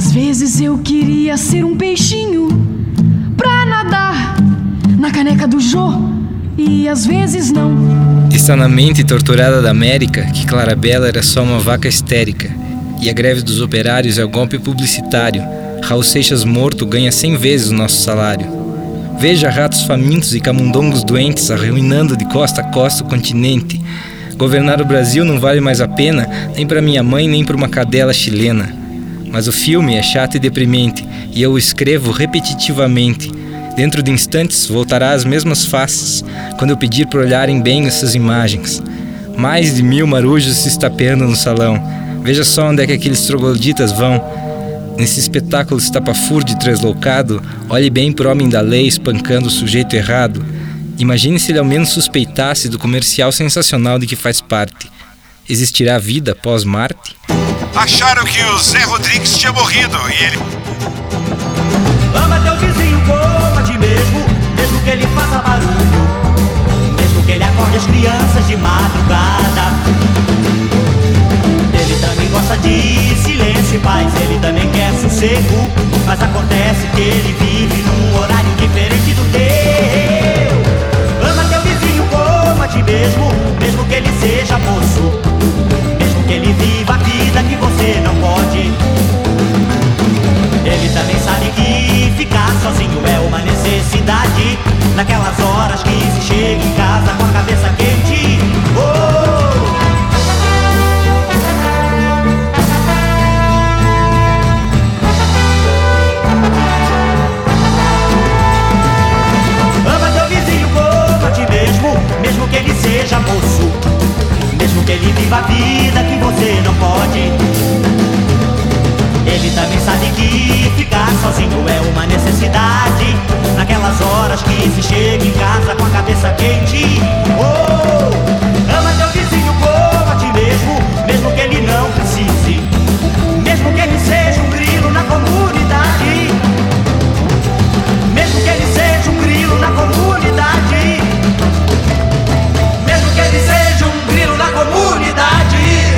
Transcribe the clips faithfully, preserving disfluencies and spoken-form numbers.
Às vezes eu queria ser um peixinho pra nadar na caneca do Jô, e às vezes não. Está na mente torturada da América que Clarabella era só uma vaca histérica, e a greve dos operários é o golpe publicitário. Raul Seixas morto ganha cem vezes o nosso salário. Veja ratos famintos e camundongos doentes arruinando de costa a costa o continente. Governar o Brasil não vale mais a pena, nem para minha mãe, nem para uma cadela chilena. Mas o filme é chato e deprimente, e eu o escrevo repetitivamente. Dentro de instantes voltará às mesmas faces, quando eu pedir para olharem bem essas imagens. Mais de mil marujos se estapeando no salão. Veja só onde é que aqueles trogloditas vão. Nesse espetáculo estapafúrdio e tresloucado, olhe bem pro homem da lei espancando o sujeito errado. Imagine se ele ao menos suspeitasse do comercial sensacional de que faz parte. Existirá vida após Marte? Acharam que o Zé Rodrigues tinha morrido e ele... Ama teu vizinho como a ti mesmo, mesmo que ele faça barulho, mesmo que ele acorde as crianças de madrugada. Ele também gosta de silêncio e paz, ele também quer sossego, mas acontece que ele vive num horário diferente do teu. Ama teu vizinho como a ti mesmo, mesmo que ele seja moço, mesmo que ele viva a vida que você não pode. Ele também sabe que ficar sozinho é uma necessidade, naquelas horas que se chega em casa com a cabeça quente. Oh! Ama teu vizinho como a ti mesmo, mesmo que ele seja moço, mesmo que ele viva a vida que você não pode. Ele também sabe que ficar sozinho é uma necessidade, naquelas horas que se chega em casa com a cabeça quente. Oh! Ama teu vizinho como a ti mesmo, mesmo que ele não precise, mesmo que ele seja um grilo na comunidade, mesmo que ele seja um grilo na comunidade, mesmo que ele seja um grilo na comunidade.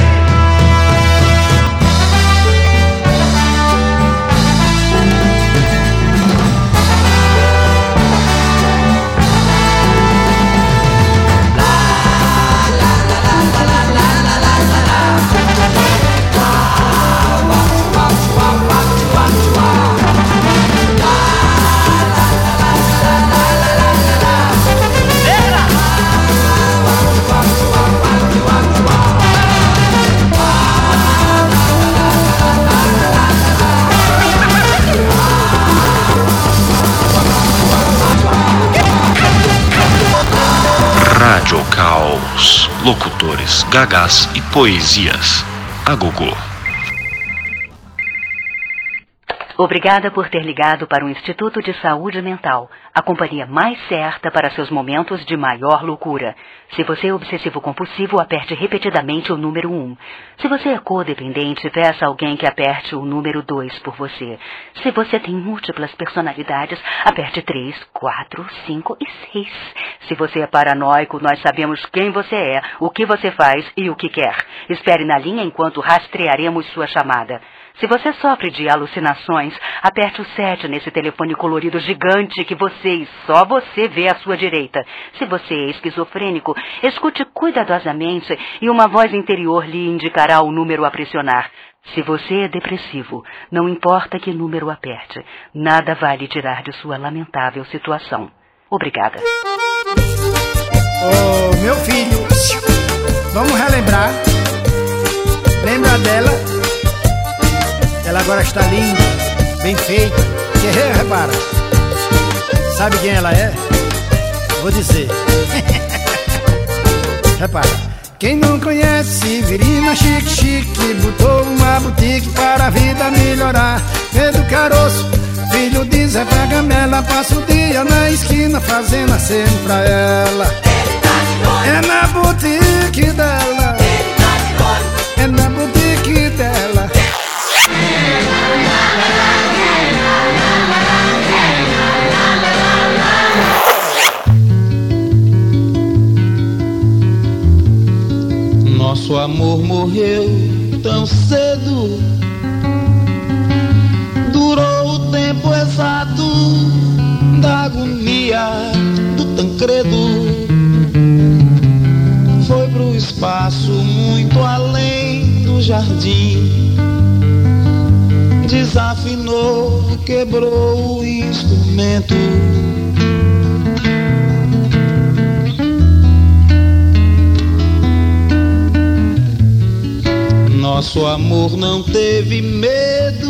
Rádio Caos, locutores, gagás e poesias. A Gogô. Obrigada por ter ligado para o Instituto de Saúde Mental, a companhia mais certa para seus momentos de maior loucura. Se você é obsessivo-compulsivo, aperte repetidamente o número um. Se você é codependente, peça a alguém que aperte o número dois por você. Se você tem múltiplas personalidades, aperte três, quatro, cinco e seis. Se você é paranoico, nós sabemos quem você é, o que você faz e o que quer. Espere na linha enquanto rastrearemos sua chamada. Se você sofre de alucinações, aperte o sete nesse telefone colorido gigante que você e só você vê à sua direita. Se você é esquizofrênico, escute cuidadosamente e uma voz interior lhe indicará o número a pressionar. Se você é depressivo, não importa que número aperte, nada vai lhe tirar de sua lamentável situação. Obrigada. Ô, oh, meu filho, vamos relembrar. Lembra dela? Ela agora está linda, bem feita. Você repara. Sabe quem ela é? Vou dizer. Repara. Quem não conhece Virina Chique Chique, botou uma boutique para a vida melhorar. Pedro Caroço, filho de Zé Pagamela, passa o dia na esquina fazendo aceno pra ela. É na boutique dela, é na boutique dela. Nosso amor morreu tão cedo, agonia do Tancredo. Foi pro espaço muito além do jardim. Desafinou, quebrou o instrumento. Nosso amor não teve medo.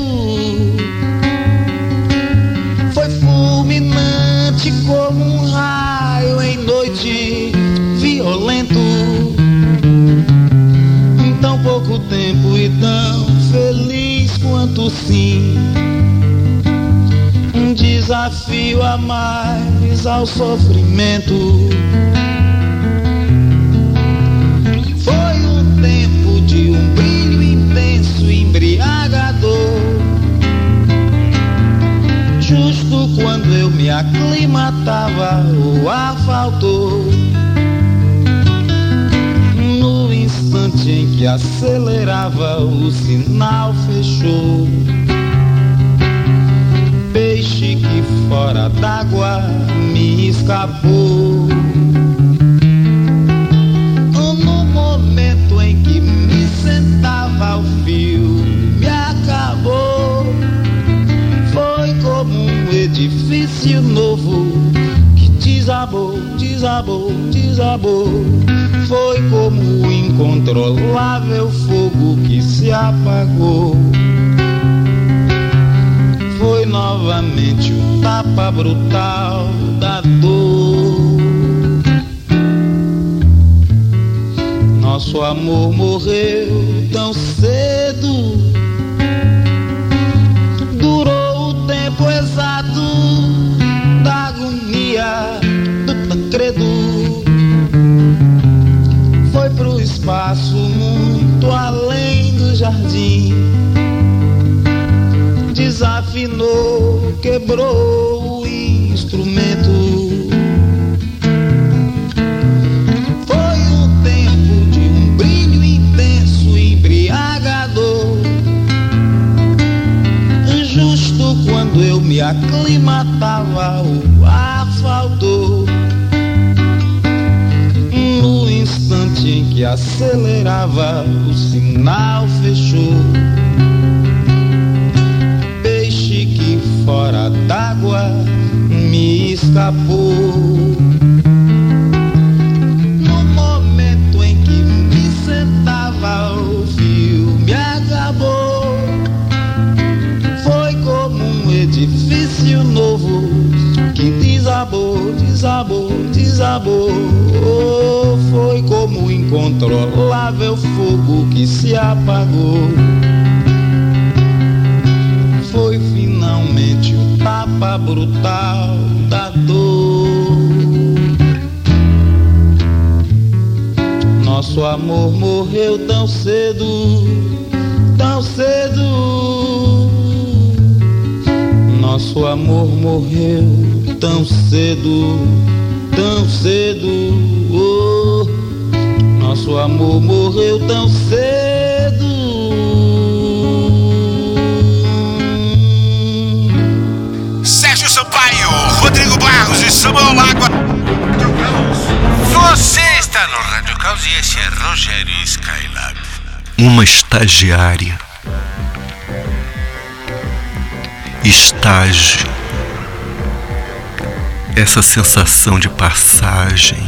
Foi fulminante como um raio em noite violento. Em tão pouco tempo e tão feliz quanto sim. Um desafio a mais ao sofrimento. Foi um tempo de um brilho intenso, embriagador. Justo quando eu me aclimatava, o ar faltou. No instante em que acelerava, o sinal fechou. Peixe que fora d'água me escapou. No momento em que me sentava, o fio me acabou. Foi como um edifício novo que desabou, desabou, desabou. Foi como o incontrolável fogo que se apagou. Foi novamente o tapa brutal da dor. Nosso amor morreu tão cedo. Durou o tempo exato da agonia do Tancredo. Foi pro espaço muito além do jardim. Desafinou, quebrou o instrumento. Foi um tempo de um brilho intenso, embriagador. Justo quando eu me aclimatava, o ar faltou. No instante em que acelerava, o sinal fechou. Peixe que fora d'água me escapou. No momento em que me sentava, o fio me acabou. Foi como um edifício novo que desabou, desabou, desabou. Foi como um incontrolável fogo que se apagou. Foi finalmente o tapa brutal da dor. Nosso amor morreu tão cedo, tão cedo. Nosso amor morreu tão cedo, tão cedo. Oh, nosso amor morreu tão cedo. Sérgio Sampaio, Rodrigo Barros e Samuel Lago. Você está no Rádio Caos e esse é Rogério Skylab. Uma estagiária. Estágio. Essa sensação de passagem.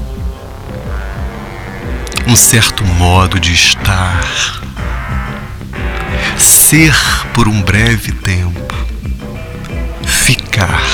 Um certo modo de estar. Ser por um breve tempo. Ficar.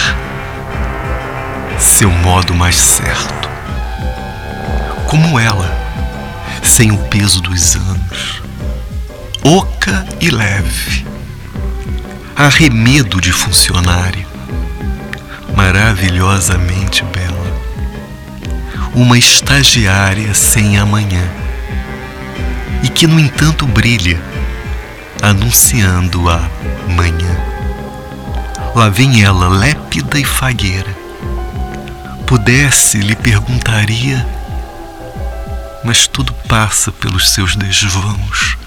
Seu modo mais certo. Como ela, sem o peso dos anos. Oca e leve. Arremedo de funcionária. Maravilhosamente bela. Uma estagiária sem amanhã. E que, no entanto, brilha, anunciando a manhã. Lá vem ela, lépida e fagueira. Pudesse, lhe perguntaria, mas tudo passa pelos seus desvãos.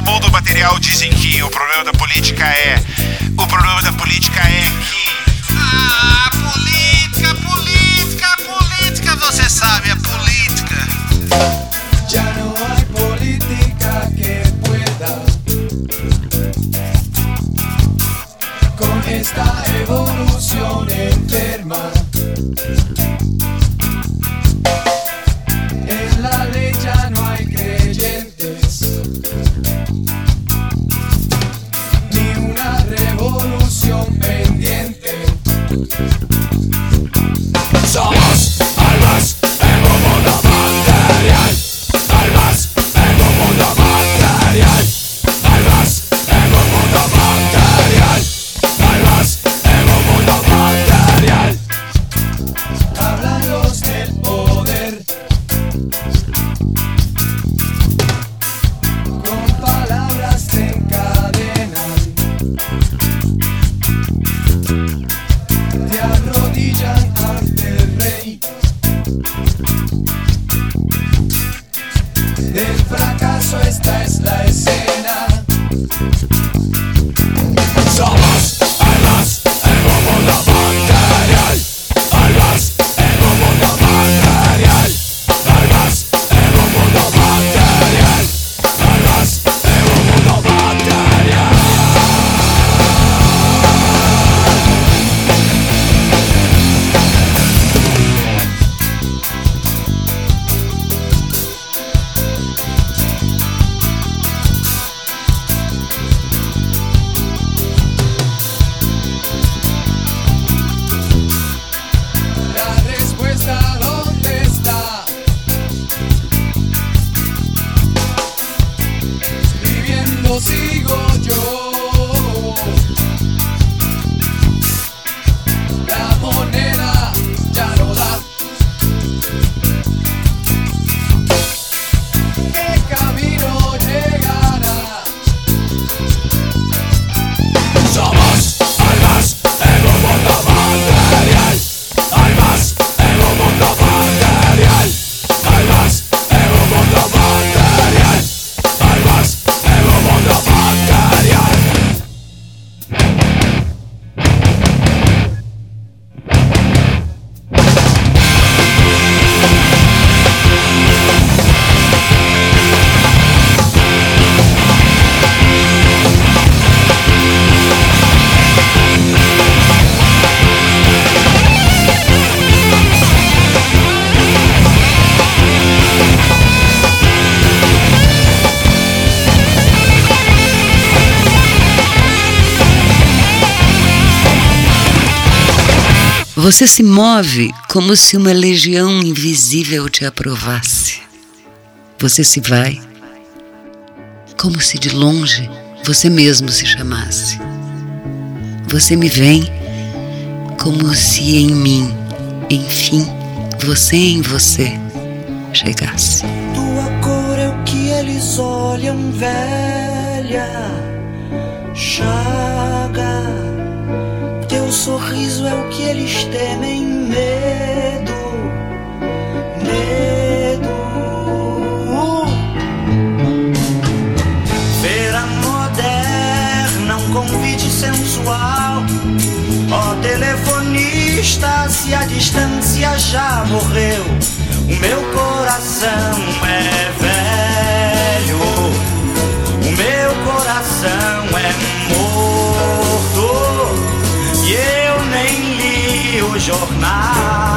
mundo material dizem que o problema da política é... O problema da política é que... Ah, política, política, política, você sabe, é política. Ya no hay política que pueda con esta evolución enferma. En la ley ya no hay creyentes, ni una revolución pendiente. Somos almas en un mundo material, almas en un mundo material, almas en un mundo material, almas en un mundo material. Hablan los del poder con palabras te encadenan, te arrodillan ante el rey. El fracaso, esta es la escena. Somos almas en un mundo material, almas en un mundo material, almas en un mundo material, almas en un mundo material. La respuesta ¿dónde está? Escribiendo sigo yo. La moneda ya no da. ¿Qué camino llegará? Somos almas en un mundo material, almas en un mundo material, almas en un mundo material, almas en un mundo material. Você se move como se uma legião invisível te aprovasse. Você se vai como se de longe você mesmo se chamasse. Você me vem como se em mim, enfim, você em você chegasse. Tua cor é o que eles olham, velha chaga. Teu sorriso é o que eles temem, medo, medo. Feira moderna, um convite sensual. Ó telefonista, se a distância já morreu, o meu coração é velho, o meu coração é morto. E eu nem li o jornal.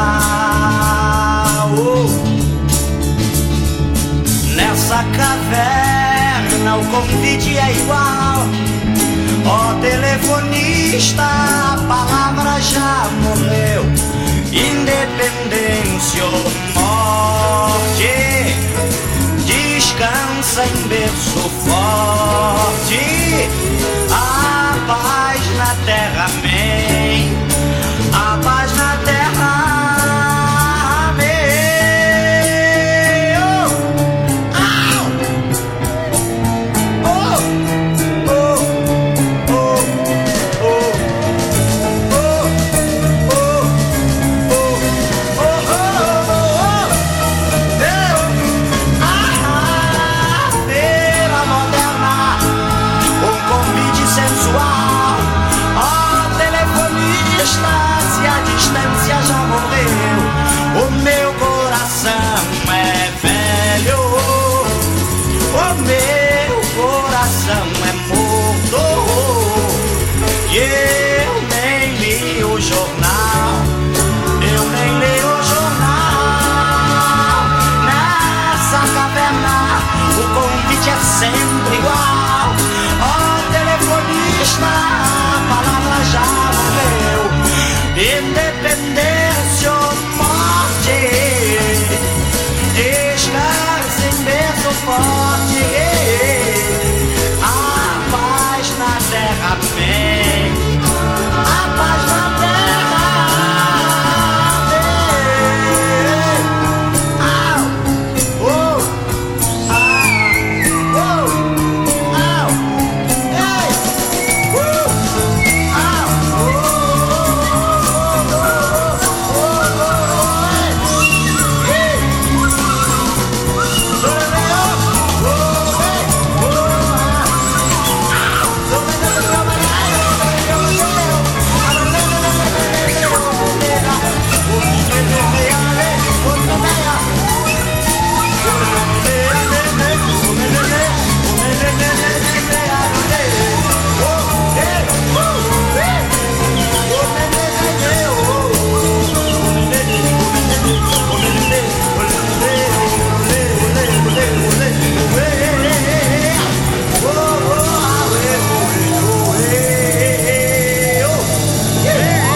Nessa caverna o convite é igual. Ó telefonista, a palavra já morreu. Independência ou morte, descansa em berço forte. A paz na terra, amém. A paz na terra, amém. Oh, oh, oh, oh, oh, oh, oh, oh, oh, feira moderna, basta, a palavra já morreu. Independência ou morte, descanse em berço forte. A paz na terra vem, a paz na terra vem. Au, oh, ah, oh, au, ei, uh, au, oh, oh, oh, oh, oh, ei,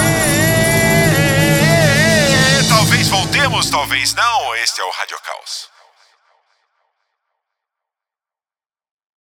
Talvez voltemos, talvez não. Este é o Rádio Caos.